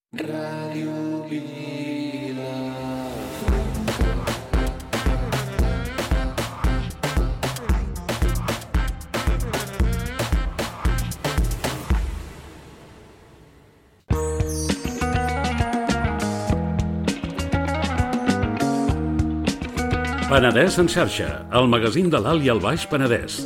Radio Vila. Penedès en xarxa, el magazín de l'Alt i el Baix Penedès.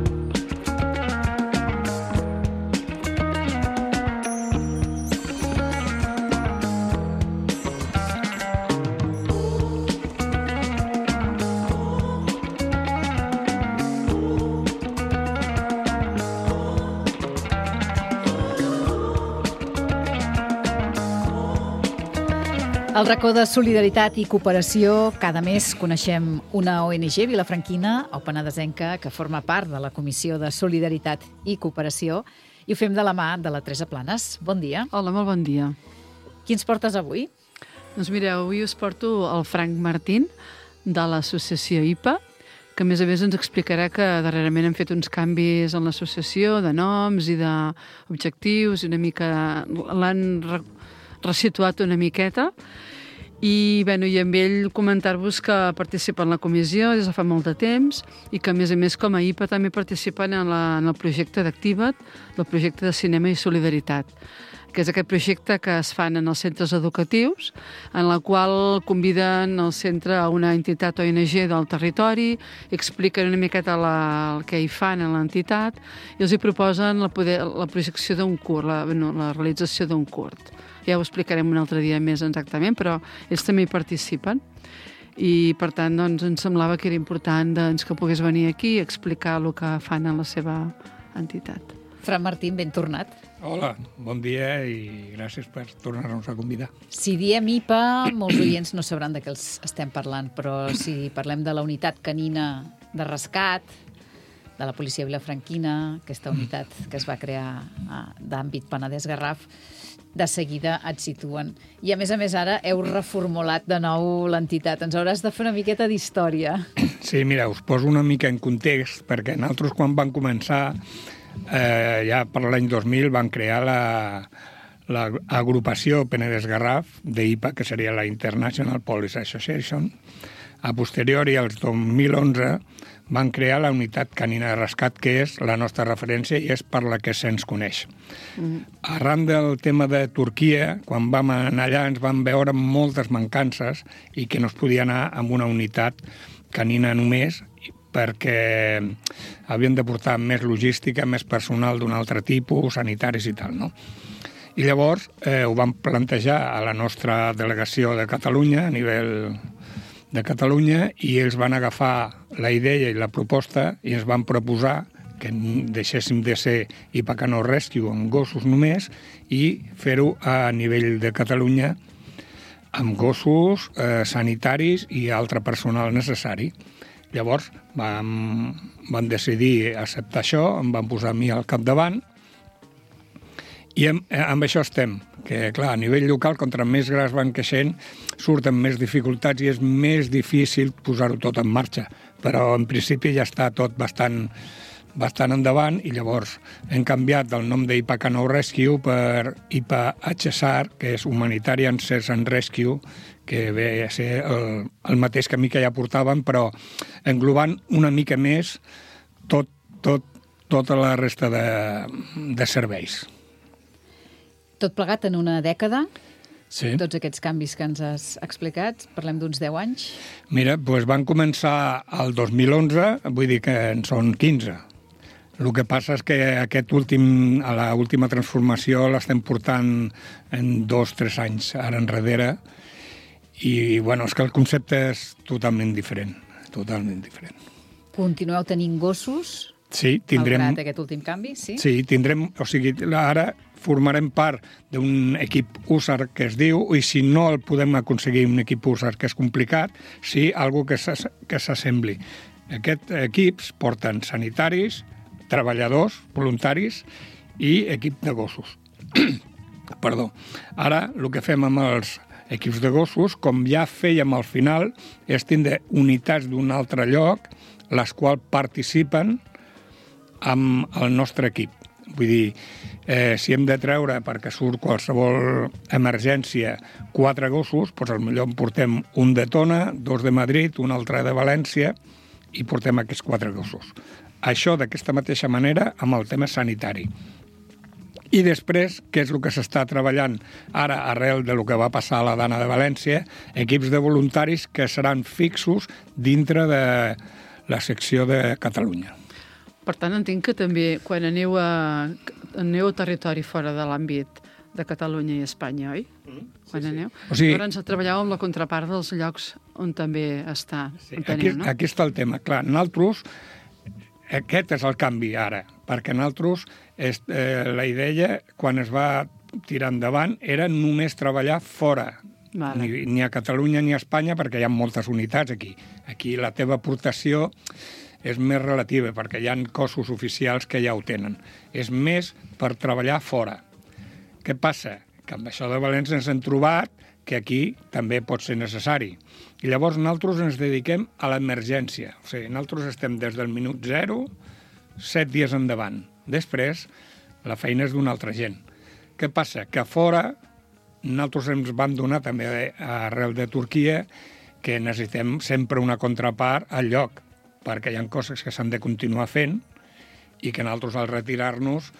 Al racó de solidaritat i cooperació, cada mes coneixem una ONG vilafranquina o penedesenca que forma part de la Comissió de Solidaritat i Cooperació i ho fem de la mà de la Teresa Planes. Bon dia. Hola, molt bon dia. Qui ens portes avui? Doncs mireu, avui us porto el Frank Martín de l'associació IPA, que a més ens explicarà que darrerament hem fet uns canvis en l'associació de noms i d'objectius i una mica l'han resituat una miqueta i amb ell comentar-vos que participa en la comissió des de fa molt de temps i que a més com a IPA també participen en el projecte d'Activa't, del projecte de cinema i solidaritat, que és aquest projecte que es fan en els centres educatius, en la qual conviden el centre a una entitat ONG del territori, expliquen una miqueta el que hi fan en l'entitat i els hi proposen la projecció d'un curt, la realització d'un curt. Ja ho explicarem un altre dia més exactament, però ells també hi participen. I, per tant, doncs, ens semblava que era important que pogués venir aquí i explicar el que fan a la seva entitat. Fran Martín, ben tornat. Hola, bon dia i gràcies per tornar-nos a convidar. Si diem IPA, molts oients no sabran de què els estem parlant, però si parlem de la unitat canina de rescat, de la policia vilafranquina, aquesta unitat que es va crear d'àmbit Penedès-Garraf, de seguida et situen. I a més ara heu reformulat de nou l'entitat. Ens hauràs de fer una miqueta d'història. Sí, mira, us poso una mica en context, perquè nosaltres quan vam començar, ja per l'any 2000, van crear l'agrupació Penedès-Garraf d'IPA, que seria la International Police Association. A posteriori, al 2011, van crear la unitat canina de rescat, que és la nostra referència i és per la que se'ns coneix. Arran del tema de Turquia, quan vam anar allà ens vam veure moltes mancances i que no es podia anar amb una unitat canina només perquè havien de portar més logística, més personal d'un altre tipus, sanitaris i tal, no? I llavors ho vam plantejar a la nostra delegació de Catalunya, a nivell de Catalunya, i ells van agafar la idea i la proposta i ens van proposar que deixéssim de ser IPA Canine Rescue amb gossos només i fer-ho a nivell de Catalunya amb gossos sanitaris i altre personal necessari. Llavors van decidir acceptar això, em van posar a mi al capdavant i amb això estem, que clar, a nivell local, contra més grans van creixent, surten més dificultats i és més difícil posar-ho tot en marxa. Però en principi ja està tot bastant endavant i llavors hem canviat el nom d'IPA Canine Rescue per IPA HSAR, que és Humanitarian Search and Rescue, que ve a ser el mateix camí que ja portàvem, però englobant una mica més tota la resta de serveis. Tot plegat en una dècada? Sí. Tots aquests canvis que ens has explicat, parlem d'uns 10 anys? Mira, doncs van començar el 2011, vull dir que en són 15. El que passa és que l'última transformació l'estem portant en 2-3 anys ara enrere i, és que el concepte és totalment diferent. Continueu tenint gossos? Sí, tindrem... Malgrat aquest últim canvi, sí? Sí, tindrem... O sigui, ara formarem part d'un equip USAR que es diu, i si no el podem aconseguir un equip USAR, que és complicat, sí, algo que s'assembli. Aquests equips porten sanitaris, treballadors, voluntaris i equip de gossos. Perdó. Ara, el que fem amb els equips de gossos, com ja fèiem al final, és tindre unitats d'un altre lloc, les quals participen amb el nostre equip. Vull dir, si hem de treure, perquè surt qualsevol emergència, 4 gossos, doncs potser en portem un de Tona, 2 de Madrid, un altre de València, i portem aquests 4 gossos. Això d'aquesta mateixa manera amb el tema sanitari. I després, què és el que s'està treballant ara arrel de lo que va passar a la Dana de València, equips de voluntaris que seran fixos dintre de la secció de Catalunya. Per tant, entenc que també quan aneu a territori fora de l'àmbit de Catalunya i Espanya, oi? Quan aneu? O sigui, llavors treballeu amb la contrapart dels llocs on també està. Aquí està el tema. Clar, nosaltres, aquest és el canvi ara, perquè nosaltres, la idea, quan es va tirar endavant, era només treballar fora. Vale. Ni a Catalunya ni a Espanya, perquè hi ha moltes unitats aquí. Aquí la teva aportació és més relativa, perquè hi ha cossos oficials que ja ho tenen. És més per treballar fora. Què passa? Que amb això de València ens hem trobat que aquí també pot ser necessari. I llavors nosaltres ens dediquem a l'emergència. O sigui, nosaltres estem des del minut 0, 7 dies endavant. Després, la feina és d'una altra gent. Què passa? Que a fora, nosaltres ens vam donar també arrel de Turquia que necessitem sempre una contrapart al lloc, perquè hi ha coses que s'han de continuar fent i que nosaltres al retirar-nos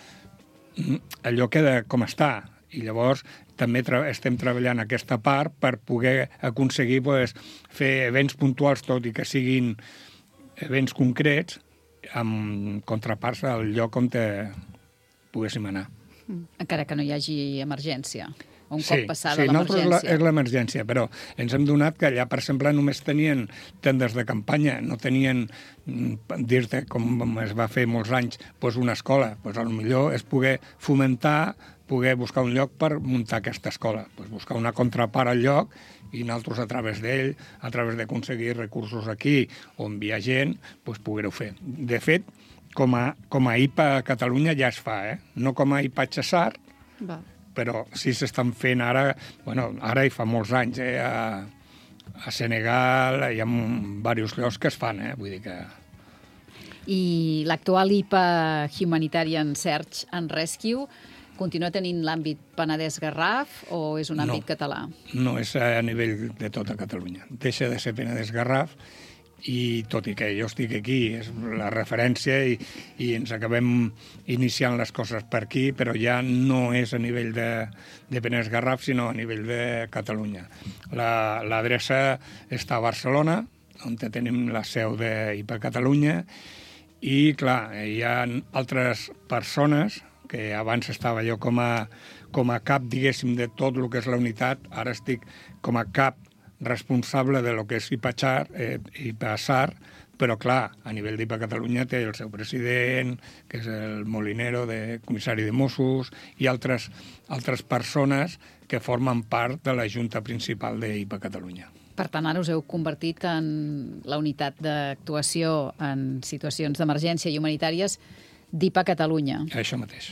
allò queda com està. I llavors també estem treballant aquesta part per poder aconseguir fer events puntuals, tot i que siguin events concrets, amb contraparts al lloc on poguéssim anar. Encara que no hi hagi emergència. Un cop passada l'emergència. l'emergència. És l'emergència, però ens hem donat que allà, per exemple, només tenien tendes de campanya, no tenien, dir-te, com es va fer molts anys, una escola. Potser és poder fomentar, poder buscar un lloc per muntar aquesta escola. Buscar una contrapart al lloc i nosaltres a través d'ell, a través d'aconseguir recursos aquí on hi ha gent, poder-ho fer. De fet, com a IPA a Catalunya ja es fa, no com a IPA a Xessar, però sí s'estan fent ara, ara i fa molts anys, a Senegal hi ha diversos llocs que es fan, vull dir que... I l'actual IPA Humanitarian Search and Rescue continua tenint l'àmbit Penedès-Garraf o és un àmbit català? No, és a nivell de tota Catalunya. Deixa de ser Penedès-Garraf i tot i que jo estic aquí, és la referència i ens acabem iniciant les coses per aquí, però ja no és a nivell de Penedès-Garraf, sinó a nivell de Catalunya. L'adreça està a Barcelona, on tenim la seu d'IPA Catalunya, i, clar, hi ha altres persones que abans estava jo com a cap, diguéssim, de tot el que és la unitat, ara estic com a cap responsable de lo que és IPA SAR, però clar, a nivell d'IPA Catalunya té el seu president, que és el Molinero, comissari de Mossos, i altres persones que formen part de la Junta Principal d'IPA Catalunya. Per tant, ara us heu convertit en la unitat d'actuació en situacions d'emergència i humanitàries d'IPA Catalunya. Això mateix.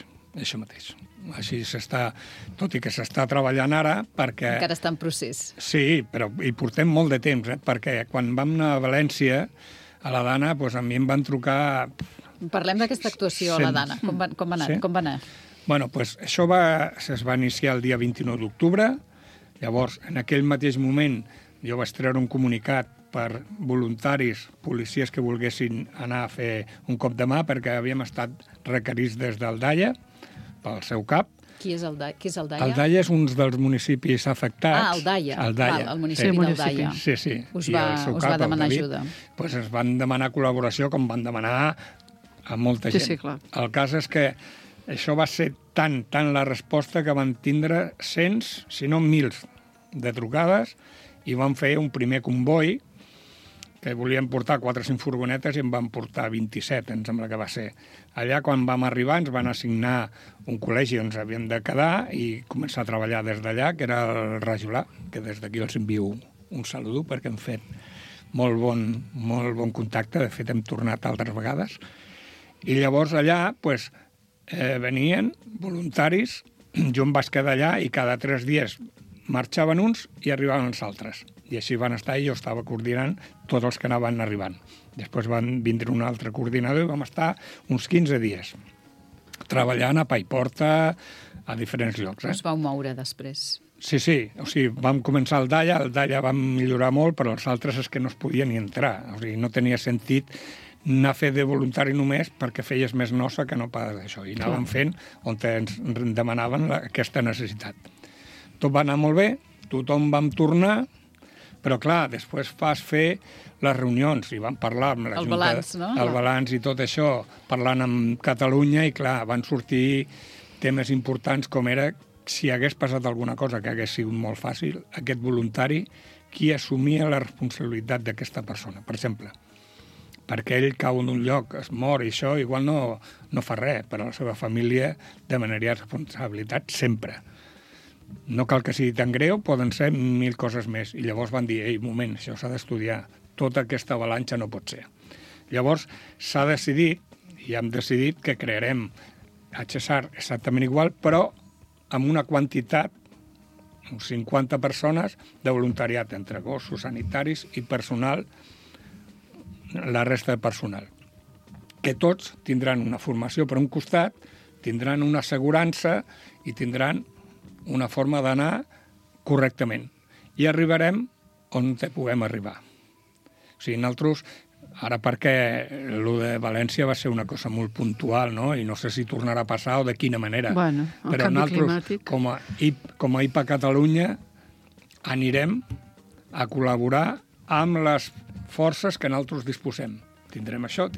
Així s'està, tot i que s'està treballant ara, perquè... Encara està en procés. Sí, però hi portem molt de temps, perquè quan vam anar a València, a la Dana, a mi em van trucar... Parlem d'aquesta actuació a la Dana. Com va anar? Sí? Com va anar? Bueno, això es va iniciar el dia 29 d'octubre. Llavors, en aquell mateix moment, jo vaig treure un comunicat per voluntaris, policies que volguessin anar a fer un cop de mà, perquè havíem estat requerits des d'Aldaia, pel seu cap. Qui és Aldaia? Aldaia és un dels municipis afectats. Aldaia. El municipi d'Aldaia. Sí. Us va demanar ajuda. Es van demanar col·laboració com van demanar a molta gent. Sí, clar. El cas és que això va ser tant la resposta que van tindre cents, si no mils, de trucades, i van fer un primer comboi que volien portar 4 o 5 furgonetes i en van portar 27, em sembla que va ser. Allà, quan vam arribar, ens van assignar un col·legi on ens havíem de quedar i començar a treballar des d'allà, que era el Rajolà, que des d'aquí els envio un saludo, perquè hem fet molt bon contacte, de fet hem tornat altres vegades. I llavors allà venien voluntaris, jo em vaig quedar allà i cada 3 dies marxaven uns i arribaven els altres. I així van estar i jo estava coordinant tots els que anaven arribant. Després van vindre un altre coordinador i vam estar uns 15 dies. treballant a Paiporta, a diferents llocs. Us vau moure després. Sí, o sigui, vam començar el Dalla vam millorar molt, però els altres és que no es podia ni entrar. O sigui, no tenia sentit anar a fer de voluntari només perquè feies més nosa que no pas d'això. I anàvem fent on ens demanaven aquesta necessitat. Tot va anar molt bé, tothom vam tornar, però clar, després vas fer les reunions i vam parlar amb la El Junta, balanç, no? el balanç i tot això, parlant amb Catalunya i clar, van sortir temes importants com era si hagués passat alguna cosa que hagués sigut molt fàcil, aquest voluntari, qui assumia la responsabilitat d'aquesta persona, per exemple. Perquè ell cau en un lloc, es mor i això, igual no fa res, però la seva família demanaria responsabilitat sempre. No cal que sigui tan greu, poden ser 1000 coses més. I llavors van dir, ei, moment, això s'ha d'estudiar. Tota aquesta avalanxa no pot ser. Llavors s'ha decidit, i hem decidit que crearem a Cesar exactament igual, però amb una quantitat, uns 50 persones de voluntariat entre gossos, sanitaris i personal, la resta de personal. Que tots tindran una formació per un costat, tindran una assegurança i tindran una forma d'anar correctament. I arribarem on puguem arribar. O sigui, nosaltres, ara perquè el de València va ser una cosa molt puntual, no? I no sé si tornarà a passar o de quina manera. Bueno, el però canvi nosaltres, climàtic. com a IPA Catalunya, anirem a col·laborar amb les forces que nosaltres disposem. Tindrem això,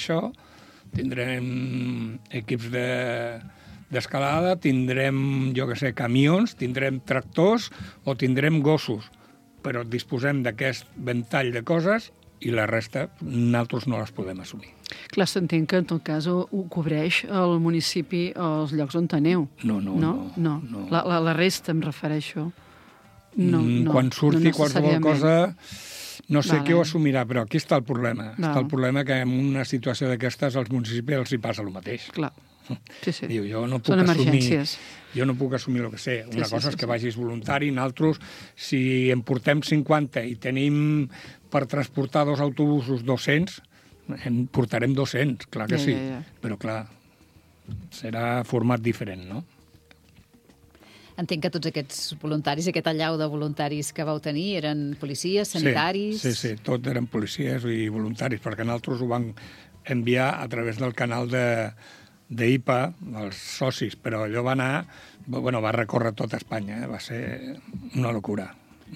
tindrem equips d'escalada, tindrem, jo què sé, camions, tindrem tractors o tindrem gossos, però disposem d'aquest ventall de coses i la resta nosaltres no les podem assumir. Clar, s'entén que en tot cas ho cobreix el municipi o els llocs on aneu. No. La resta em refereixo. No, Quan surti qualsevol cosa, no sé Vale. qui ho assumirà, però aquí està el problema. Val. Està el problema que en una situació d'aquestes als municipis els hi passa el mateix. Clar. Sí. Diu, jo no puc Són assumir... emergències. Jo no puc assumir el que sé. Una cosa és que sí. vagis voluntari, nosaltres, si en portem 50 i tenim per transportar 2 autobusos 200, en portarem 200, clar que sí. Ja. Però clar, serà format diferent, no? Entenc que tots aquests voluntaris, aquest allau de voluntaris que vau tenir, eren policies, sanitaris... Sí, tot eren policies i voluntaris, perquè nosaltres ho vam enviar a través del canal d'IPA, dels socis, però allò va anar... Bueno, va recórrer tota Espanya, va ser una locura.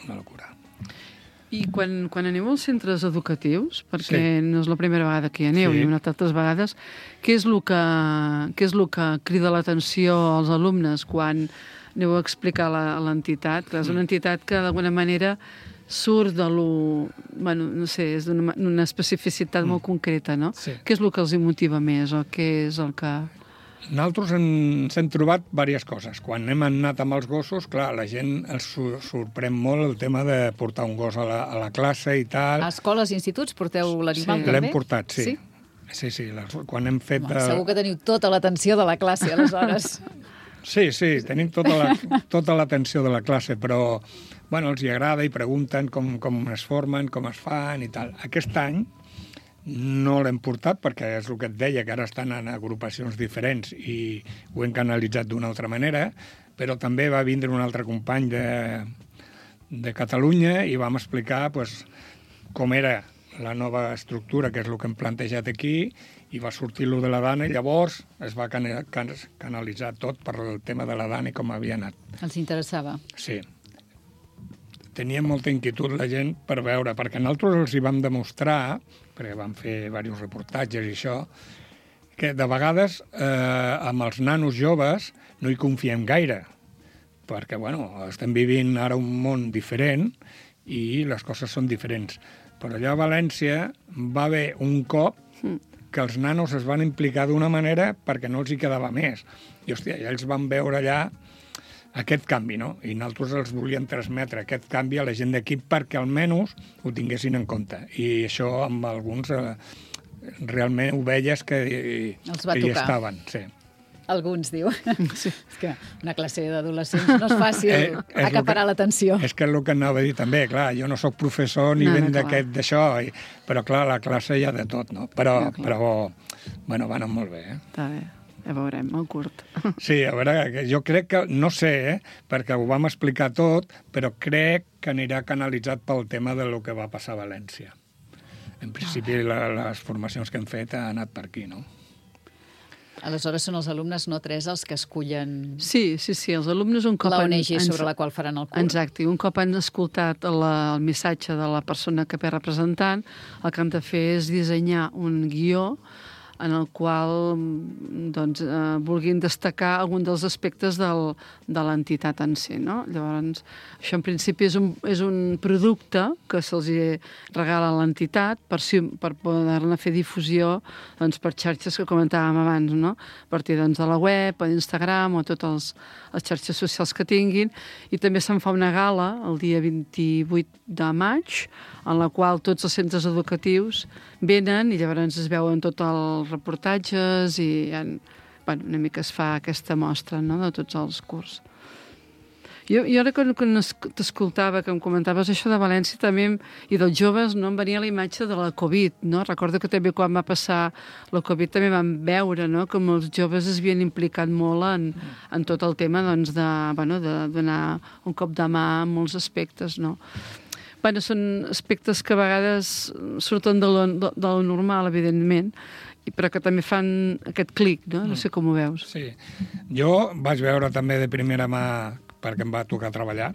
I quan aneu als centres educatius, perquè no és la primera vegada que hi aneu, hi heu anat altres vegades, què és el que crida l'atenció als alumnes quan aneu a explicar a l'entitat? És una entitat que d'alguna manera surt de lo... Bueno, no sé, és d'una especificitat molt concreta, no? Sí. Què és el que els hi motiva més o què és el que... Nosaltres ens hem trobat diverses coses. Quan hem anat amb els gossos, clar, la gent els sorprèn molt el tema de portar un gos a la classe i tal. A escoles i instituts porteu l'animal també? L'hem portat, sí. Sí, quan hem fet... Segur que teniu tota l'atenció de la classe, aleshores. Sí, tenim tota l'atenció de la classe, però bueno, els hi agrada i pregunten com es formen, com es fan i tal. Aquest any no l'hem portat perquè és el que et deia, que ara estan en agrupacions diferents i ho hem canalitzat d'una altra manera, però també va vindre un altre company de Catalunya i vam explicar com era la nova estructura, que és el que hem plantejat aquí, i va sortir lo de la Dana i llavors es va canalitzar tot per el tema de la Dana i com havia anat. Els interessava? Sí. Tenia molta inquietud la gent per veure, perquè nosaltres els hi vam demostrar, perquè vam fer diversos reportatges i això, que de vegades amb els nanos joves no hi confiem gaire, perquè estem vivint ara un món diferent i les coses són diferents. Però allà a València va haver un cop que els nanos es van implicar d'una manera perquè no els hi quedava més. I, hòstia, ells van veure allà aquest canvi, no? I nosaltres els volíem transmetre aquest canvi a la gent d'equip perquè almenys ho tinguessin en compte. I això amb alguns realment ovelles que hi estaven. Sí. Alguns, diu. Sí. És que una classe d'adolescents no és fàcil acaparar l'atenció. És que és el que anava a dir també, clar, jo no sóc professor ni ben d'això, però clar, a la classe hi ha de tot, no? Però bueno, va anar molt bé, Està bé. ja veurem, el curt. Sí, a veure, jo crec que, no sé, perquè ho vam explicar tot, però crec que anirà canalitzat pel tema de lo que va passar a València. En principi, les formacions que hem fet han anat per aquí, no? Aleshores són els alumnes, no tres, els que escullen Sí, els alumnes un cop... l'ONG sobre la qual faran el curs. Exacte, un cop han escoltat el missatge de la persona que ve representant, el que han de fer és dissenyar un guió en el qual doncs, vulguin destacar algun dels aspectes de l'entitat en si. No? Llavors, això en principi és un producte que se'ls regala a l'entitat per poder-ne fer difusió doncs, per xarxes que comentàvem abans, no? A partir doncs, de la web, o d'Instagram, o totes les xarxes socials que tinguin. I també se'n fa una gala el dia 28 de maig, en la qual tots els centres educatius venen i llavors es veuen tots els reportatges i una mica es fa aquesta mostra, no?, de tots els curs. Jo ara quan t'escoltava, que em comentaves això de València també i dels joves, no, em venia la imatge de la Covid, no? Recordo que també quan va passar la Covid també vam veure, no?, com els joves es havien implicat molt en tot el tema doncs, de donar un cop de mà en molts aspectes, no? Són aspectes que a vegades surten de lo normal, evidentment, però que també fan aquest clic, no? No sé com ho veus. Sí. Jo vaig veure també de primera mà, perquè em va tocar treballar,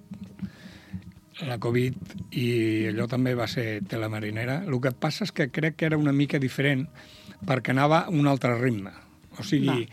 la Covid, i allò també va ser telemarinera. El que passa és que crec que era una mica diferent perquè anava a un altre ritme. O sigui,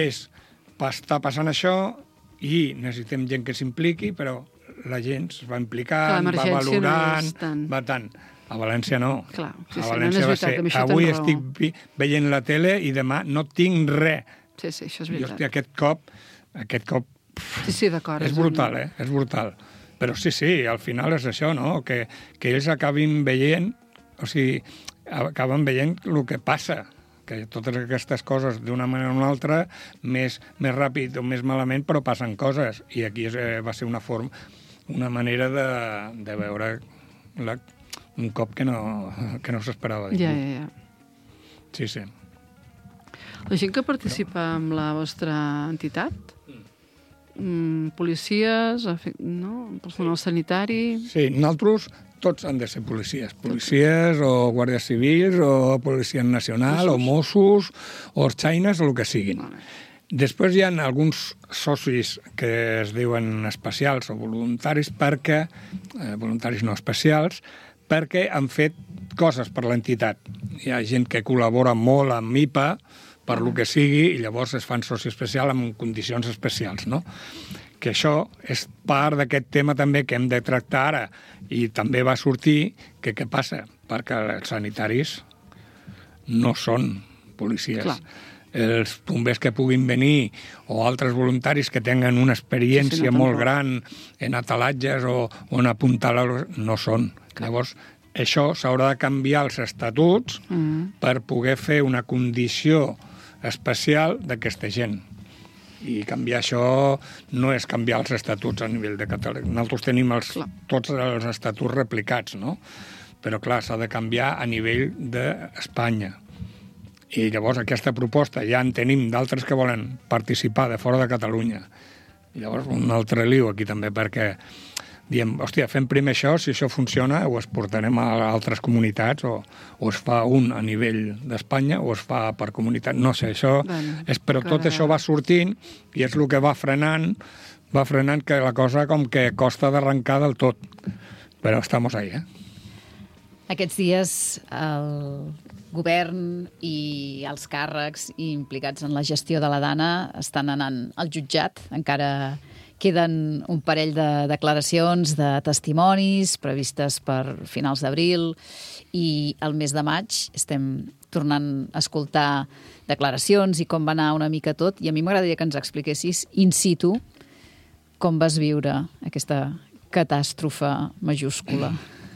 està passant això i necessitem gent que s'impliqui, però la gent es va implicant, va valorant, va tant. A València no. Clar, a València va ser, avui estic veient la tele i demà no tinc res. Sí, això és veritat. Jo, aquest cop sí, d'acord. És brutal, És brutal. Però sí, al final és això, no? Que ells acabin veient, o sigui, acaben veient el que passa, que totes aquestes coses d'una manera o una altra, més ràpid o més malament, però passen coses. I aquí va ser una manera de veure un cop que no s'esperava. Ja. Sí. La gent que participa en la vostra entitat, policies, no? Personal sanitari... Sí, nosaltres tots han de ser policies. Policies o guàrdies civils o policia nacional o Mossos o Orxaines o el que siguin. Després hi ha alguns socis que es diuen especials o voluntaris voluntaris no especials, perquè han fet coses per l'entitat. Hi ha gent que col·labora molt amb IPA, per lo que sigui, i llavors es fan soci especial amb condicions especials, no? Que això és part d'aquest tema també que hem de tractar ara. I també va sortir que què passa? Perquè els sanitaris no són policies. Clar. Els bombers que puguin venir o altres voluntaris que tenen una experiència molt gran en atalatges o en apuntalar no són. Llavors, això s'haurà de canviar els estatuts per poder fer una condició especial d'aquesta gent. I canviar això no és canviar els estatuts a nivell de Catalunya. Nosaltres tenim tots els estatuts replicats, no? Però, clar, s'ha de canviar a nivell d'Espanya. I llavors aquesta proposta ja en tenim d'altres que volen participar de fora de Catalunya. I llavors un altre lío aquí també, perquè diem, hòstia, fem primer això, si això funciona ho exportarem a altres comunitats o es fa un a nivell d'Espanya o es fa per comunitat, no sé, això però tot això va sortint i és el que va frenant que la cosa com que costa d'arrencar del tot, però estamos ahí, Aquests dies el govern i els càrrecs implicats en la gestió de la Dana estan anant al jutjat. Encara queden un parell de declaracions, de testimonis previstes per finals d'abril i al mes de maig estem tornant a escoltar declaracions i com va anar una mica tot. I a mi m'agradaria que ens expliquessis in situ com vas viure aquesta catàstrofe majúscula.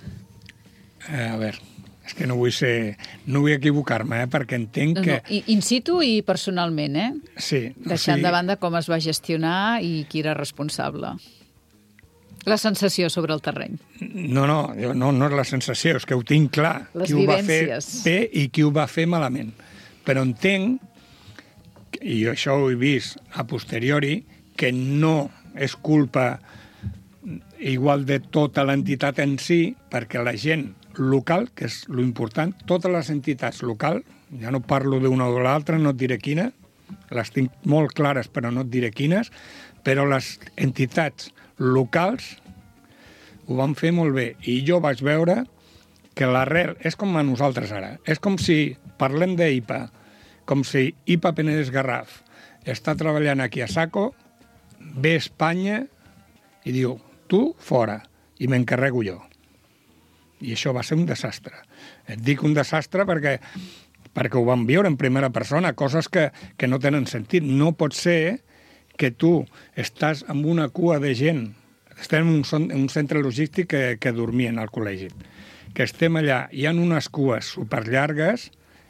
A veure, és que no vull equivocar-me, perquè entenc que... In situ i personalment, Sí. Deixant de banda com es va gestionar i qui era responsable. La sensació sobre el terreny. No és la sensació, és que ho tinc clar. Les qui vivències. Ho va fer bé i qui ho va fer malament. Però entenc i això ho he vist a posteriori, que no és culpa igual de tota l'entitat en si, perquè la gent local, que és lo important, totes les entitats locals, ja no parlo d'una o de l'altra, no et diré quina, les tinc molt clares però no et diré quines, però les entitats locals ho van fer molt bé. I jo vaig veure que l'arrel és com a nosaltres ara. És com si parlem d'IPA, com si IPA Penedès Garraf està treballant aquí a Saco, ve a Espanya i diu, tu fora, i m'encarrego jo. I això va ser un desastre. Et dic un desastre perquè ho vam viure en primera persona, coses que no tenen sentit. No pot ser que tu estàs amb una cua de gent, estem en un centre logístic que dormien al col·legi, que estem allà, hi ha unes cues superllargues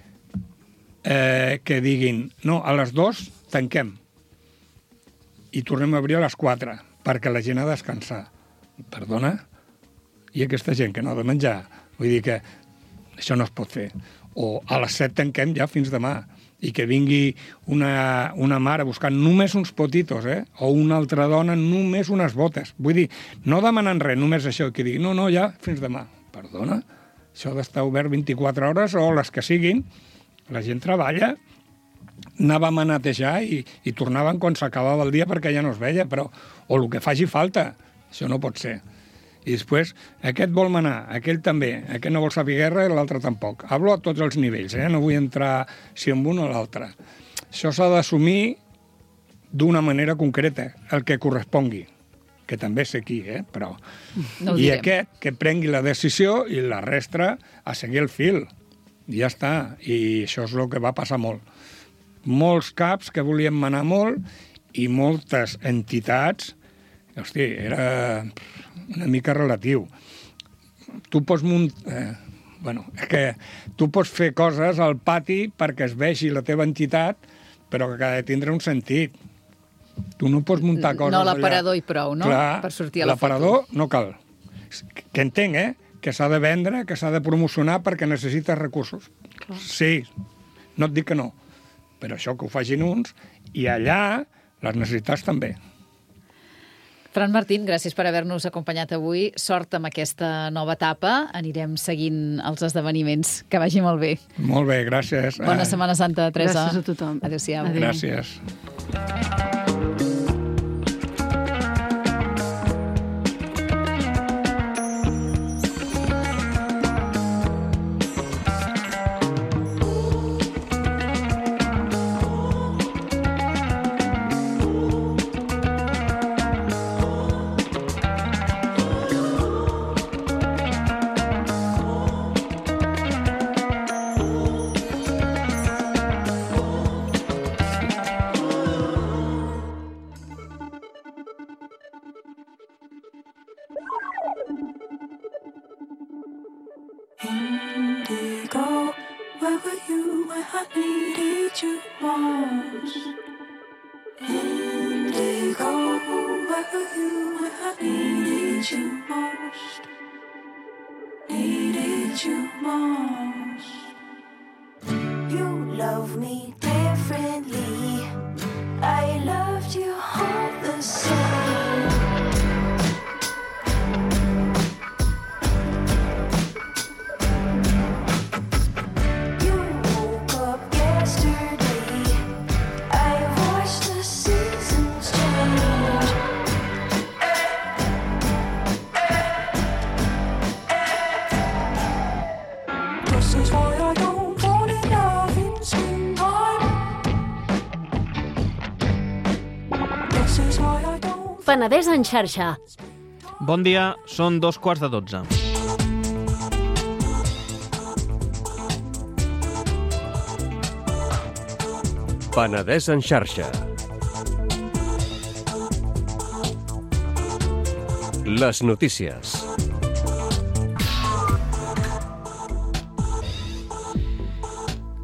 que diguin, no, a les 2 tanquem i tornem a obrir a les 4 perquè la gent ha de descansar. Perdona? I aquesta gent que no ha de menjar? Vull dir que això no es pot fer. O a les 7 tanquem ja fins demà i que vingui una mare buscant només uns potitos, o una altra dona només unes botes. Vull dir, no demanant res, només això, que digui, no, ja, fins demà. Perdona? Això ha d'estar obert 24 hores o les que siguin. La gent treballa, anàvem a netejar i tornaven quan s'acabava el dia perquè ja no es veia, però o el que faci falta. Això no pot ser. I després, aquest vol manar, aquell també, aquest no vol saber guerra i l'altre tampoc. Hablo a tots els nivells, no vull entrar si amb un o l'altre. Això s'ha d'assumir d'una manera concreta, el que correspongui, que també sé qui, però... No I aquest, que prengui la decisió i la resta a seguir el fil. I ja està. I això és el que va passar molt. Molts caps que volien manar molt i moltes entitats... Hosti, era una mica relatiu. Tu pots és que tu pots fer coses al pati perquè es vegi la teva entitat, però que ha de tindre un sentit. Tu no pots muntar coses allà. No l'aparador i prou, no? Clar, per sortir a la foto. L'aparador no cal. Que entenc, que s'ha de vendre, que s'ha de promocionar perquè necessites recursos. Clar. Sí, no et dic que no. Però això que ho facin uns, i allà les necessitats també. Fran Martín, gràcies per haver-nos acompanyat avui. Sort amb aquesta nova etapa. Anirem seguint els esdeveniments. Que vagi molt bé. Molt bé, gràcies. Bona Setmana Santa, Teresa. Gràcies a tothom. Adéu-siau. Adéu. Gràcies. Indigo, where were you when I needed you most? Indigo, where were you when I needed you most? Needed you most. You love me differently. I loved you all the same. Penedès en xarxa. Bon dia, són 12:45. Penedès en xarxa. Les notícies.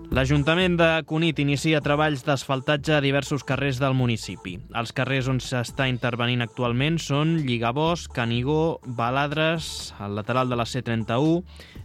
L'Ajuntament de Cunit inicia treballs d'asfaltatge a diversos carrers del municipi. Els carrers on s'està intervenint actualment són Lligabosc, Canigó, Baladres, al lateral de la C31,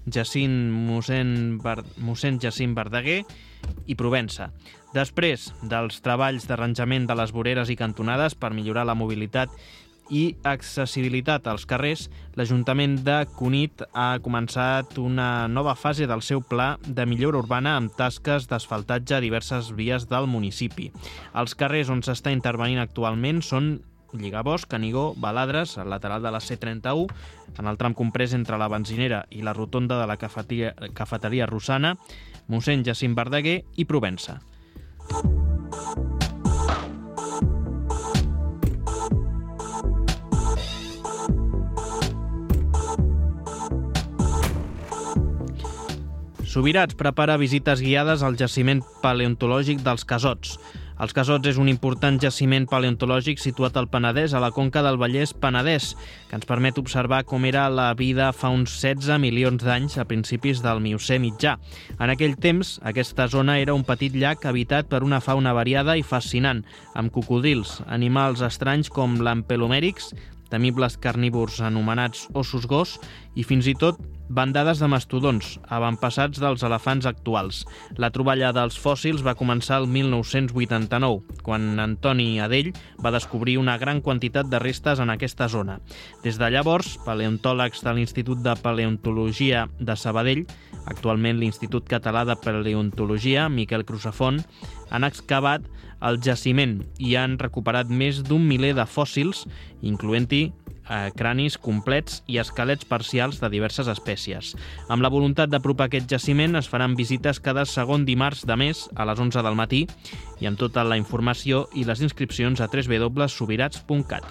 Mossèn Jacint Verdaguer i Provença. Després dels treballs d'arranjament de les voreres i cantonades per millorar la mobilitat i accessibilitat als carrers, l'Ajuntament de Cunit ha començat una nova fase del seu pla de millora urbana amb tasques d'asfaltatge a diverses vies del municipi. Els carrers on s'està intervenint actualment són Lligabosc, Canigó, Baladres, al lateral de la C31, en el tram comprès entre la benzinera i la rotonda de la cafeteria Rosana, Mossèn Jacint Verdaguer i Provença. Subirats prepara visites guiades al jaciment paleontològic dels Casots. Els Casots és un important jaciment paleontològic situat al Penedès, a la conca del Vallès-Penedès, que ens permet observar com era la vida fa uns 16 milions d'anys a principis del Miocè mitjà. En aquell temps, aquesta zona era un petit llac habitat per una fauna variada i fascinant, amb cocodrils, animals estranys com l'ampelomèrix, temibles carnívors anomenats ossos gos i fins i tot bandades de mastodons, avantpassats dels elefants actuals. La troballa dels fòssils va començar el 1989, quan Antoni Adell va descobrir una gran quantitat de restes en aquesta zona. Des de llavors, paleontòlegs de l'Institut de Paleontologia de Sabadell, actualment l'Institut Català de Paleontologia, Miquel Crusafont, han excavat el jaciment i han recuperat més d'1 miler de fòssils, incloent-hi cranis complets i esquelets parcials de diverses espècies. Amb la voluntat d'apropar aquest jaciment es faran visites cada segon dimarts de mes a les 11 del matí i amb tota la informació i les inscripcions a www.subirats.cat.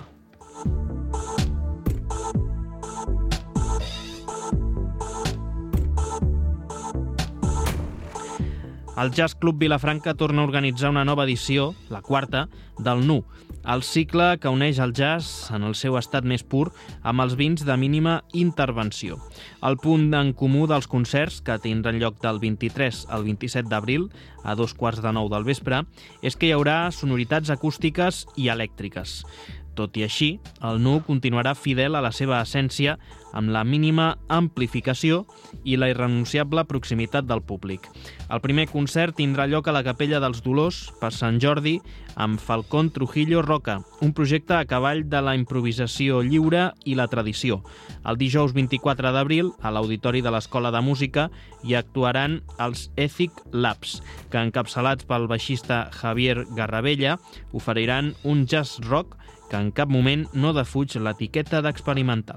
El Jazz Club Vilafranca torna a organitzar una nova edició, la quarta, del NU, el cicle que uneix el jazz en el seu estat més pur amb els vins de mínima intervenció. El punt en comú dels concerts, que tindran lloc del 23 al 27 d'abril, a 8:45 del vespre, és que hi haurà sonoritats acústiques i elèctriques. Tot i així, el NU continuarà fidel a la seva essència amb la mínima amplificació i la irrenunciable proximitat del públic. El primer concert tindrà lloc a la Capella dels Dolors per Sant Jordi amb Falcón Trujillo Roca, un projecte a cavall de la improvisació lliure i la tradició. El dijous 24 d'abril, a l'Auditori de l'Escola de Música, hi actuaran els Ethic Labs, que encapçalats pel baixista Javier Garrabella oferiran un jazz rock que en cap moment no defuig l'etiqueta d'experimental.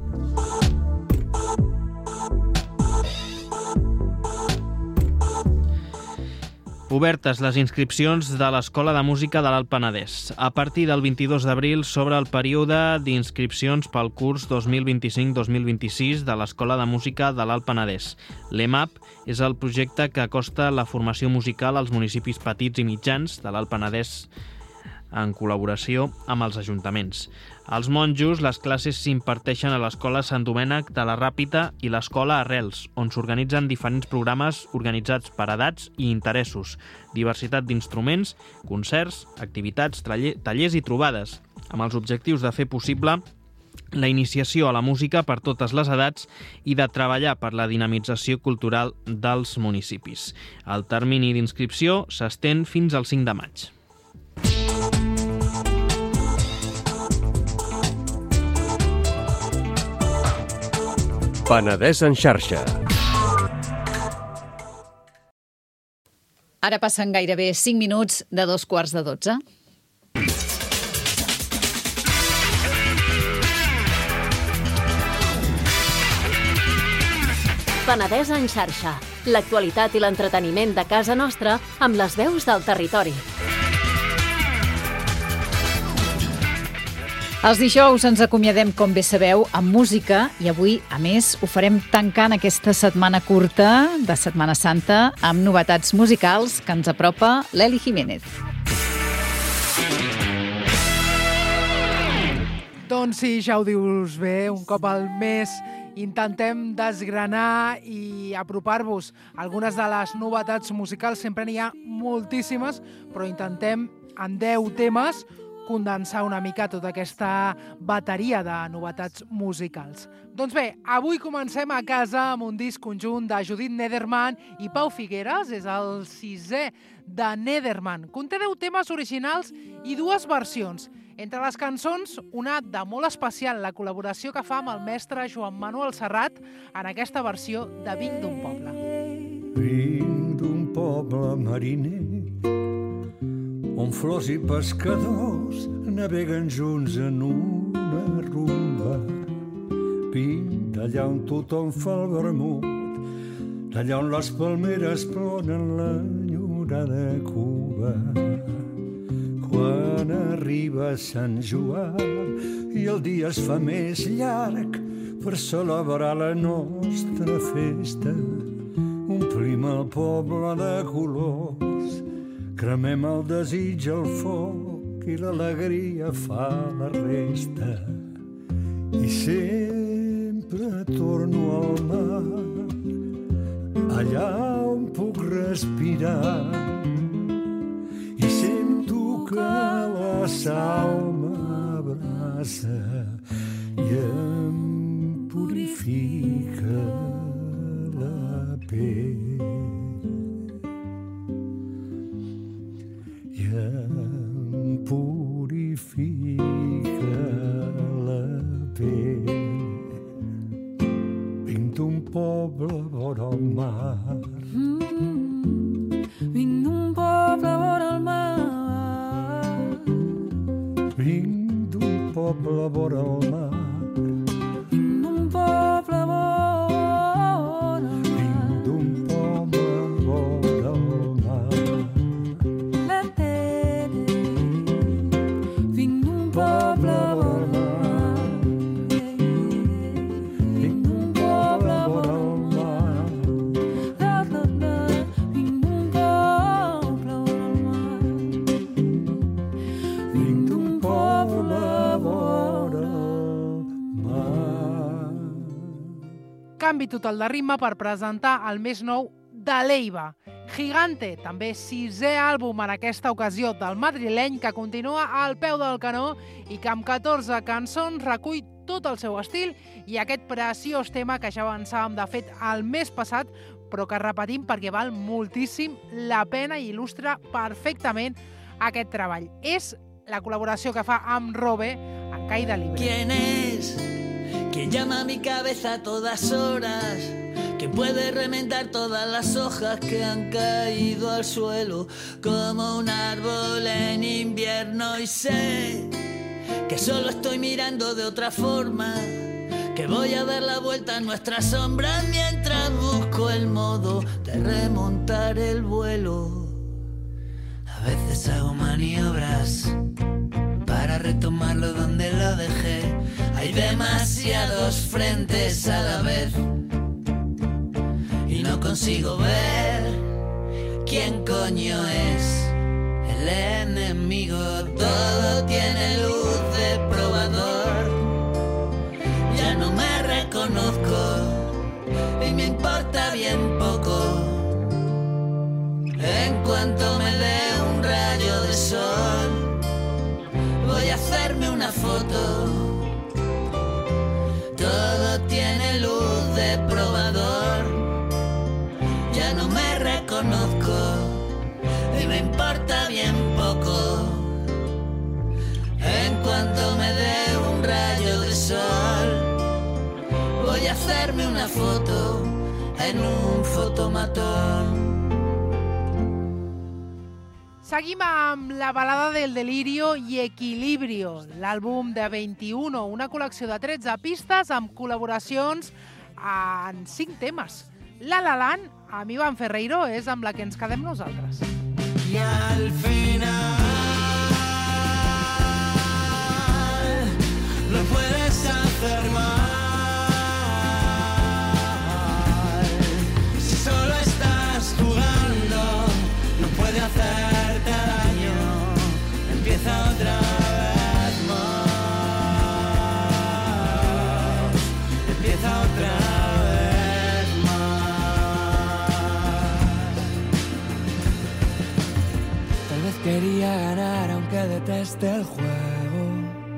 Obertes les inscripcions de l'Escola de Música de l'Alt Penedès. A partir del 22 d'abril s'obre el període d'inscripcions pel curs 2025-2026 de l'Escola de Música de l'Alt Penedès. L'EMAP és el projecte que acosta la formació musical als municipis petits i mitjans de l'Alt Penedès en col·laboració amb els ajuntaments. Als monjos, les classes s'imparteixen a l'Escola Sant Domènec de la Ràpita i l'Escola Arrels, on s'organitzen diferents programes organitzats per edats i interessos, diversitat d'instruments, concerts, activitats, tallers i trobades, amb els objectius de fer possible la iniciació a la música per totes les edats i de treballar per la dinamització cultural dels municipis. El termini d'inscripció s'estén fins al 5 de maig. Penedès en xarxa. Ara passen gairebé 5 minuts de 12:15. Penedès en xarxa. L'actualitat i l'entreteniment de casa nostra amb les veus del territori. Els dijous ens acomiadem, com bé sabeu, amb música i avui, a més, ho farem tancant aquesta setmana curta de Setmana Santa amb novetats musicals que ens apropa l'Eli Jiménez. Doncs sí, ja ho dius bé, un cop al mes intentem desgranar i apropar-vos algunes de les novetats musicals. Sempre n'hi ha moltíssimes, però intentem en 10 temes condensar una mica tota aquesta bateria de novetats musicals. Doncs bé, avui comencem a casa amb un disc conjunt de Judit Nederman i Pau Figueres. És el 6è de Nederman. Conté 10 temes originals i 2 versions. Entre les cançons, una de molt especial, la col·laboració que fa amb el mestre Joan Manuel Serrat en aquesta versió de Vinc d'un poble. Vinc d'un poble mariner on flors i pescadors naveguen junts en una rumba. Vinc d'allà on tothom fa el vermut, d'allà on les palmeres plonen l'enyorada Cuba. Quan arriba Sant Joan i el dia es fa més llarg per celebrar la nostra festa, omplim el poble de colors, cremem el desig al foc i l'alegria fa la resta. I sempre torno al mar, allà on puc respirar, i sento que la sal m'abraça i em purifica la pell. I em purifica la pell. Vinc d'un poble vora el mar. Vinc d'un poble vora el mar. Vinc d'un poble vora el mar. Vinc d'un poble vora el mar. Vinc d'un poble vora el mar. Vinc d'un poble vora el mar. Vinc d'un poble vora el mar. Vinc d'un poble vora el mar. Vinc d'un poble vora el mar. Canvi total de ritme per presentar el més nou de l'Eiva. Gigante, també 6è àlbum en aquesta ocasió del madrileny, que continua al peu del canó i que amb 14 cançons recull tot el seu estil i aquest preciós tema que ja avançàvem de fet el mes passat, però que repetim perquè val moltíssim la pena i il·lustra perfectament aquest treball. És la col·laboració que fa amb Robe en Caída Libre. ¿Quién es? ¿Quién llama a mi cabeza a todas horas? ¿Quién puede remendar todas las hojas que han caído al suelo como un árbol en invierno? Y sé que solo estoy mirando de otra forma, que voy a dar la vuelta a nuestras sombras mientras busco el modo de remontar el vuelo. A veces hago maniobras para retomarlo donde lo dejé. Hay demasiados frentes a la vez y no consigo ver quién coño es el enemigo. Todo tiene luz de probador, ya no me reconozco y me importa bien poco. En cuanto me dé un rayo de sol, voy a hacerme una foto. Todo tiene luz de probador, ya no me reconozco y me importa bien poco. En cuanto me dé un rayo de sol, voy a hacerme una foto en un fotomatón. Seguim amb la balada del delirio i Equilibrio, l'àlbum de 21, una col·lecció de 13 pistes amb col·laboracions en 5 temes. La La Land, amb Iván Ferreiro, és amb la que ens quedem nosaltres. Y al final lo puedes hacer mal. Si solo estás jugando, no puede hacerte daño. Empieza otra vez más. empieza otra vez más. Tal vez quería ganar aunque deteste el juego,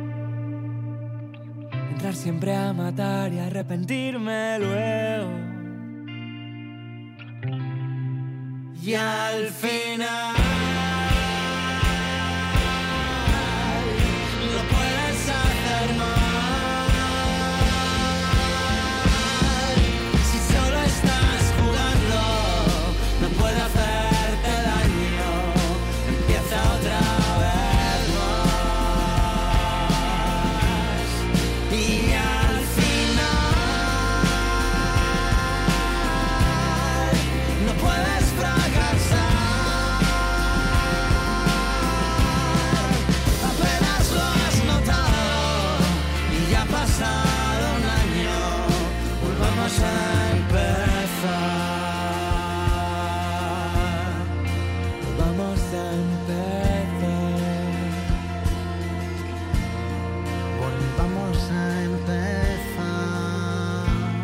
entrar siempre a matar y arrepentirme luego. Y al final lo puedes hacer mal. Si solo estás jugando, no puede hacerte daño. Empieza otra vez más. Y al final no puedes fracasar. Apenas lo has notado y ya ha pasado un año. Volvamos a empezar. Volvamos a empezar. Volvamos a empezar.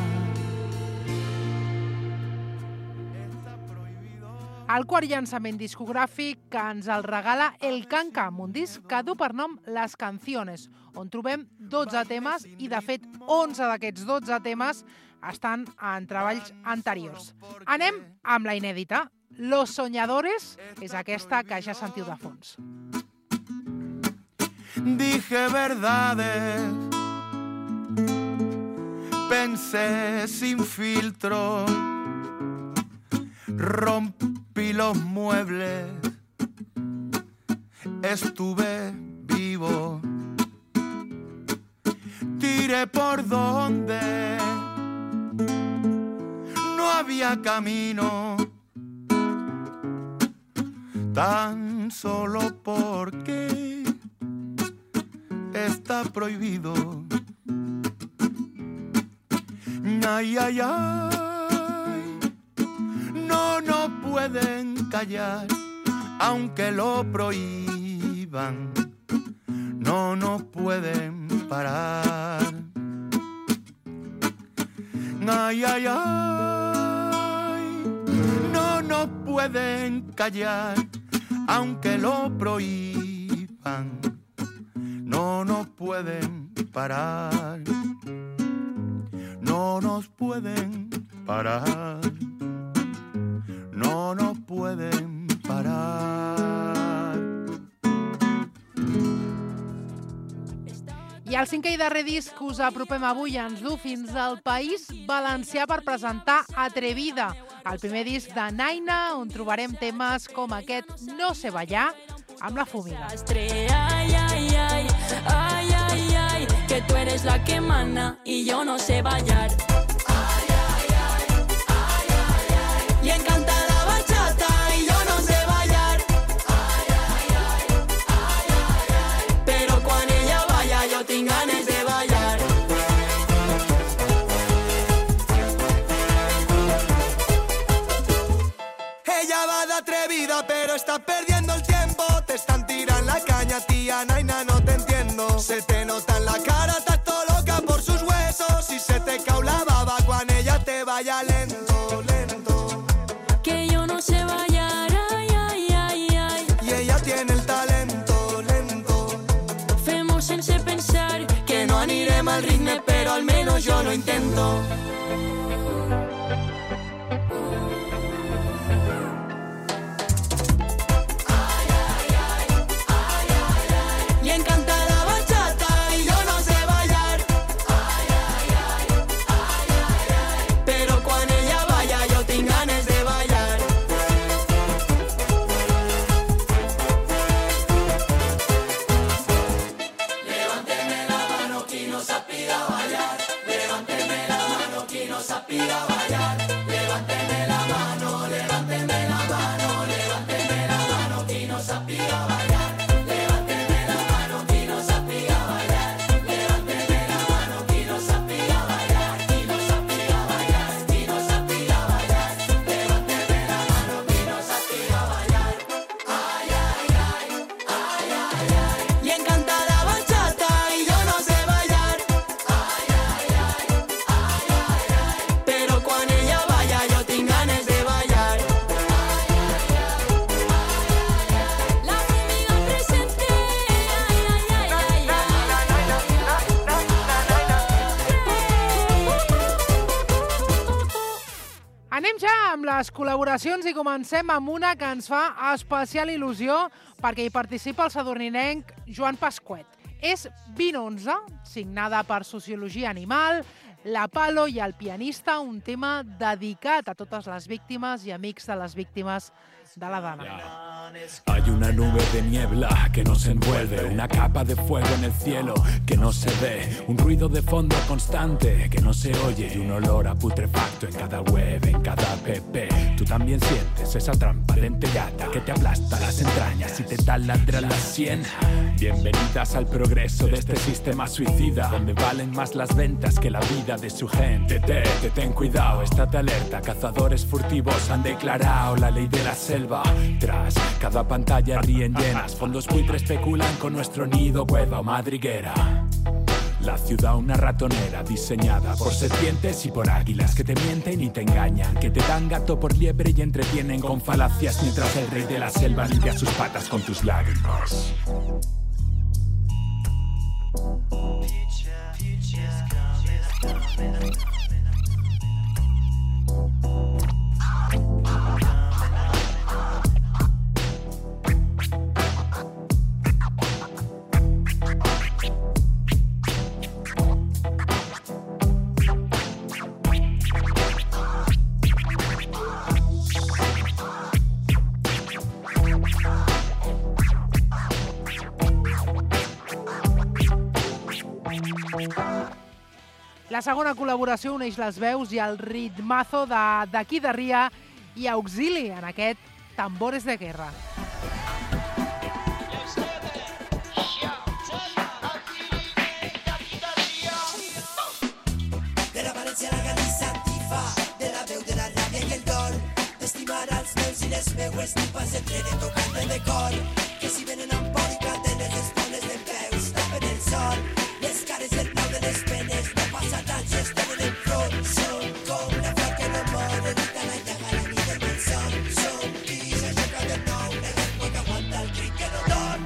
El quart llançament discogràfic que ens el regala El Canca, un disc que du per nom Les Canciones, on trobem 12 temes i, de fet, 11 d'aquests 12 temes estan en treballs anteriors. Anem amb la inèdita. Los Soñadores és aquesta que ja sentiu de fons. Dije verdades, pensé sin filtro, rompí los muebles, estuve vivo, tiré por donde no había camino, tan solo porque está prohibido. Ay, ay, ay, no pueden callar, aunque lo prohíban, no nos pueden parar. Ay, ay, ay, no nos pueden callar, aunque lo prohíban, no nos pueden parar, no nos pueden parar, no nos pueden parar. I el cinquè i darrer disc que us apropem avui ens du fins al País Valencià per presentar Atrevida, el primer disc de Naina, on trobarem temes com aquest No sé ballar, amb la Fumiga. Ay, ay, ay, ay, ay, ay, que tú eres la que mana y yo no sé bailar. Ay, ay, ay, ay, ay, ay, y encanta la bachata y yo no sé bailar. Ay, ay, ay, ay, ay, ay, pero cuando ella vaya yo tengo ganas de bailar. Ella va de atrevida pero está perdiendo el tiempo. Te están tirando la caña, tía Naina, no te entiendo. Se te nota en la cara, estás todo loca por sus huesos. Y se te cae la baba cuando ella te vaya lento, lento. Que yo no sé bailar, ay, ay, ay, ay. Y ella tiene el talento, lento. Femos sense pensar Que no anirem al ritme, pero al menos yo lo intento. y encanta la bachata y yo no sé bailar. Ay, ay, ay, ay, ay, ay, Pero cuando ella vaya yo tengo ganas de bailar. Levánteme la mano, qui no sàpiga ballar. Levánteme la mano, qui no sàpiga ballar. Levánteme la mano, levánteme la mano, levánteme la mano, qui no sàpiga ballar. Levánteme la mano, qui no sàpiga ballar. Levánteme la mano, qui no sàpiga ballar. Qui no sàpiga ballar, qui no sàpiga ballar. Levánteme la mano, qui no sàpiga ballar. Ay, ay, ay, ay, ay, ay. y encanta la bachata y yo no sé bailar. Ay, ay, ay, ay, anem ja amb les col·laboracions i comencem amb una que ens fa especial il·lusió perquè hi participa el sadurninenc Joan Pasquet. És 2011, signada per Sociologia Animal, La Palo i el pianista, un tema dedicat a totes les víctimes i amics de les víctimes de la dana. Hay una nube de niebla que nos envuelve, una capa de fuego en el cielo que no se ve, un ruido de fondo constante que no se oye y un olor a putrefacto en cada web, en cada app. Tú también sientes esa transparente gata que te aplasta las entrañas y te taladra la sien. Bienvenidas al progreso de este sistema suicida, donde valen más las ventas que la vida de su gente. Ten cuidado, estate alerta, cazadores furtivos han declarado la ley de la selva. Tras cada pantalla ríen llenas, fondos buitres especulan con nuestro nido, cueva o madriguera. La ciudad una ratonera diseñada por serpientes y por águilas que te mienten y te engañan, que te dan gato por liebre y entretienen con falacias mientras el rey de la selva limpia sus patas con tus lágrimas. La segona col·laboració uneix les veus i el ritmazo d'aquí de Ria i Auxili en aquest Tambores de Guerra. De la València a la Galícia antifa, de la veu de la ràbia i el dol, d'estimar els meus i les meues tipes entre de tocant de cor, que si venen amb por i planten les espones de peus, tapen el sol, les cares del plau de les penes, no passa tant si es tenen en front, som com la flor que no mor, evita la llaga la nit del malson, som qui s'aixeca de nou, la llengua que aguanta el crit que no dorm.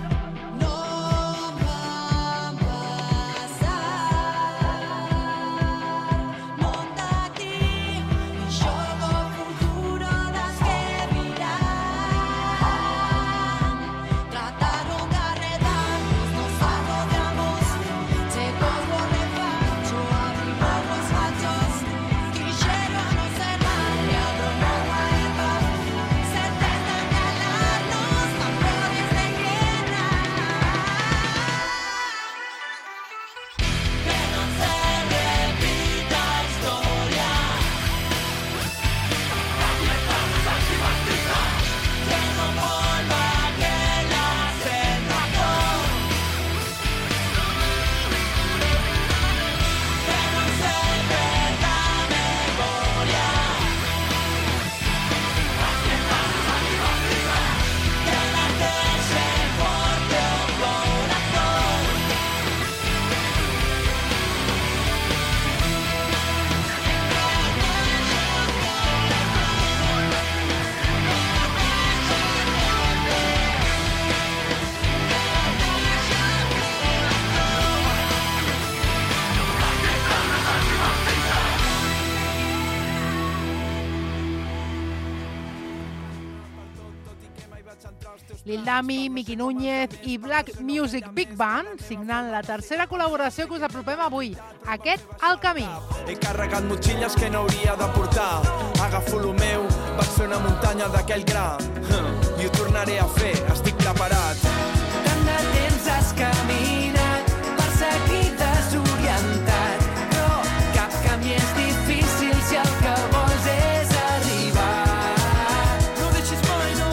Lil Dami, Miki Núñez i Black Music Big Band signant la tercera col·laboració que us apropem avui, aquest El Camí. He carregat motxilles que no hauria de portar, agafo lo meu, vaig fer una muntanya d'aquell gra, i ho tornaré a fer, estic preparat. Tant de temps has caminat, perseguit, desorientat, però cap camí és difícil si el que vols és arribar. No deixis mai, no.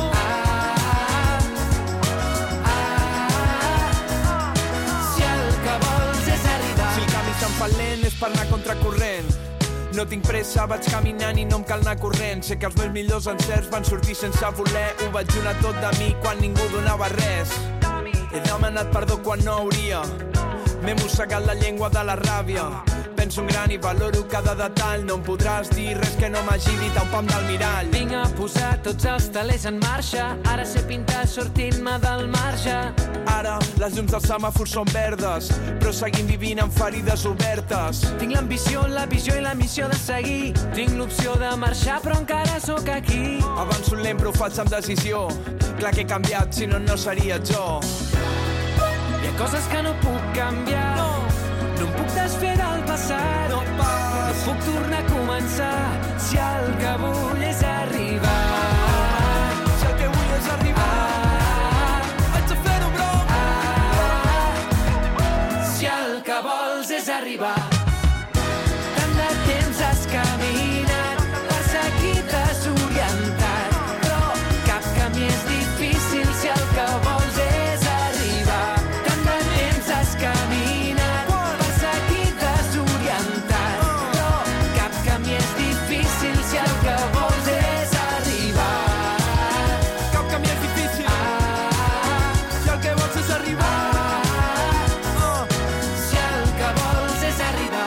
Fa lent és per anar contracorrent. No tinc pressa, vaig caminant i no em cal anar corrent. Sé que els meus millors encerts van sortir sense voler. Ho vaig donar tot de mi quan ningú donava res. He demanat perdó quan no hauria. M'he mossegat la llengua de la ràbia. penso en gran i valoro cada detall. No em podràs dir res que no m'hagi dit a un pam del mirall. Vinc a posar tots els telers en marxa, ara sé pintar sortint-me del marge. Ara les llums dels semàfors són verdes, però seguim vivint amb ferides obertes. Tinc l'ambició, la visió i la missió de seguir. Tinc l'opció de marxar, però encara sóc aquí. Avanço lent, però ho faig amb decisió. Clar que he canviat, si no, no seria jo. Hi ha coses que no puc canviar. No em puc desfer del passat. No puc tornar a començar. Si el que vull és arribar. Si el que vull és arribar. Vaig a fer-ho, bro. Si el que vols és arribar. Tant de temps has caminat, passa aquí desorientat, però cap camí és difícil si el que vols és arribar. Tant de temps has caminat, passa aquí desorientat, però cap camí és difícil si el que vols és arribar. Cap camí és difícil si el que vols és arribar. Si el que vols és arribar.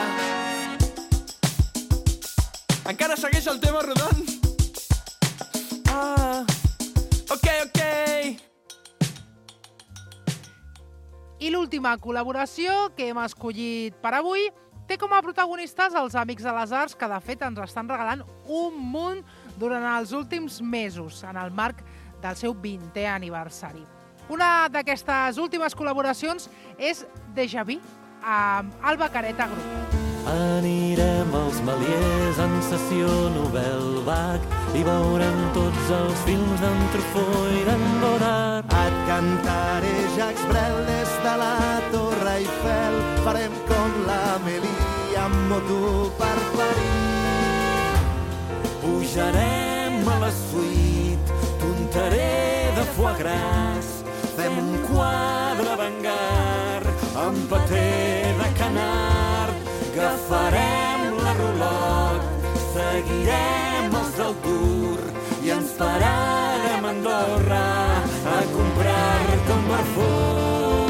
Encara segueix el tema rodant? Ok. I l'última col·laboració que hem escollit per avui té com a protagonistes els Amics de les Arts, que de fet ens estan regalant un munt durant els últims mesos, en el marc del seu 20è aniversari. Una d'aquestes últimes col·laboracions és Déjà Vu, amb Alba Careta Group. Anirem als Meliers en sessió Novel Bach i veurem tots els films d'en Truffaut i d'en Godard. Et cantaré Jacques Brel des de la Torre Eiffel. Farem com l'Amélie amb moto per París. Pujarem a la suite d'Untaré de foie gras. Fem un quadre d'Angard amb paté de canard. Agafarem la Rulot, seguirem els del Tour i ens pararem a Andorra a comprar-te un perfum.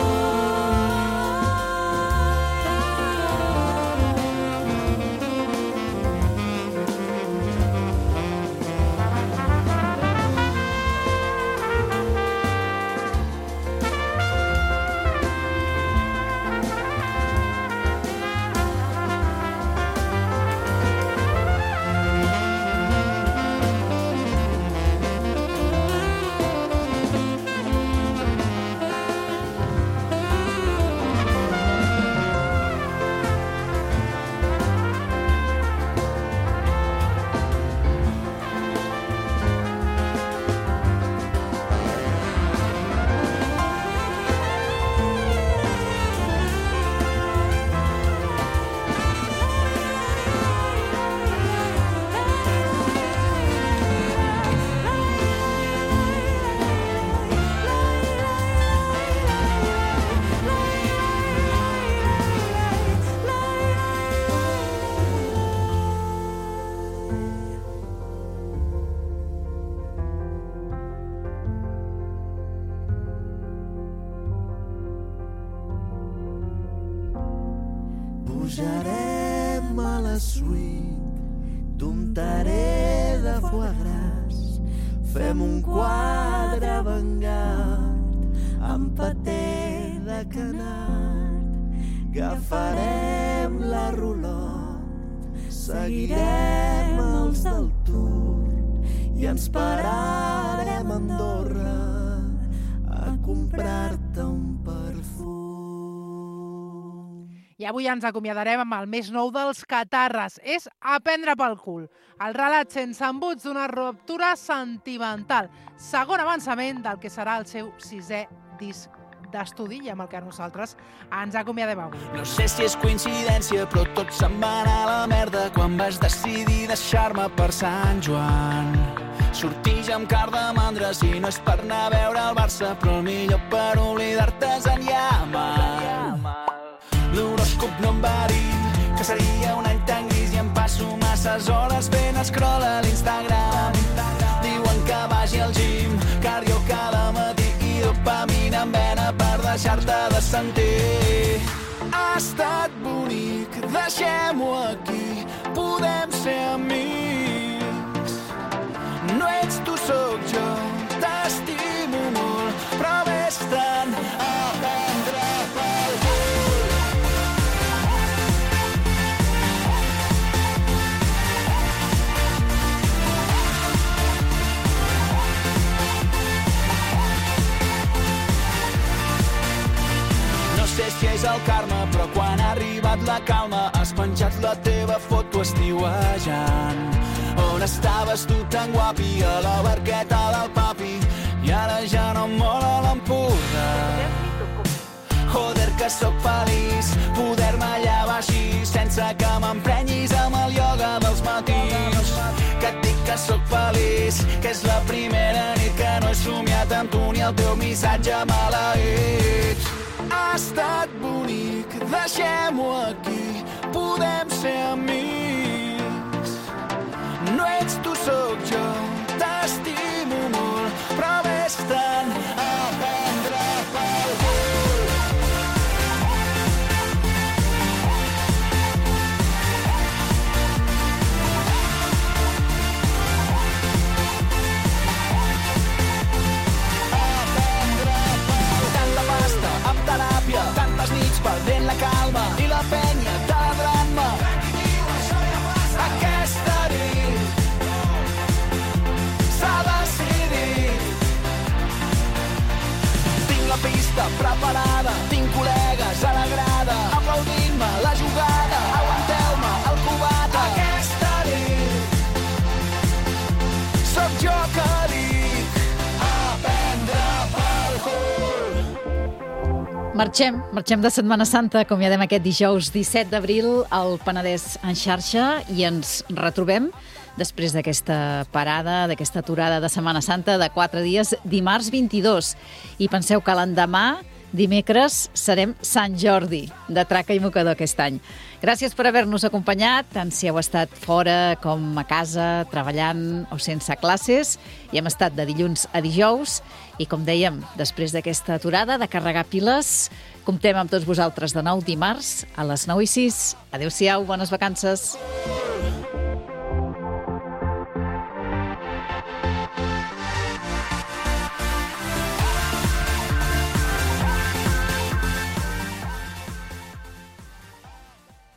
Pujarem a la suite d'Untaré de foie gras. Fem un quadre Vanguard amb paté de canard. Agafarem la Rulot, seguirem els del Tour i ens pararem a Andorra a comprar-te un perfum. I avui ens acomiadarem amb el més nou dels Catarres. És A prendre pel cul. El relat sense embuts d'una ruptura sentimental. Segon avançament del que serà el seu 6è disc d'estudi i amb el que nosaltres ens acomiadem avui. No sé si és coincidència, però tot se'n va anar a la merda quan vas decidir deixar-me per Sant Joan. Sortir ja amb car de mandres i no és per anar a veure el Barça, però el millor per oblidar-te és en Yamal. L'horòscop no em va dir que seria un any tan gris i em passo masses hores fent scroll a l'Instagram. Diuen que vagi al gym, cardio cada matí i dopamina en vena per deixar-te de sentir. estat bonic, deixem-ho aquí, podem ser amics. No ets tu, sóc jo, t'estimo molt, però vés-te'n a prendre pel cul. No sé si és el karma, però quan ha arribat la calma has penjat la teva foto estiuejant. On estaves tu tan guapi? A la barqueta del papi, i ara ja no em mola l'Empordà. Joder, que sóc feliç poder-me llevar així, sense que m'emprenyis amb el ioga dels matins. Que et dic que sóc feliç, que és la primera nit que no he somiat amb tu ni el teu missatge maleït. Ha estat bonic, deixem-ho aquí, podem ser amics. No ets tu, sóc jo, t'estimo molt, però vés-te'n a prendre pel cul. Tanta pasta amb teràpia, tantes nits perdent la calma i la penya taladrant-me. Aquesta nit s'ha decidit. Tinc la pista preparada, tinc col·legues a la grada aplaudint-me la jugada. Aguanteu-me el cubata. Aquesta nit sóc jo que dic a prendre pel cul. Marxem de Setmana Santa, acomiadem aquest dijous 17 d'abril al Penedès en xarxa i ens retrobem després d'aquesta parada, d'aquesta aturada de Setmana Santa de 4 dies, dimarts 22. I penseu que l'endemà, dimecres, serem Sant Jordi, de traca i mocador aquest any. Gràcies per haver-nos acompanyat, tant si heu estat fora com a casa, treballant o sense classes. I hem estat de dilluns a dijous. I com dèiem, després d'aquesta aturada de carregar piles, comptem amb tots vosaltres de nou dimarts a les 9:06. Adéu-siau, bones vacances.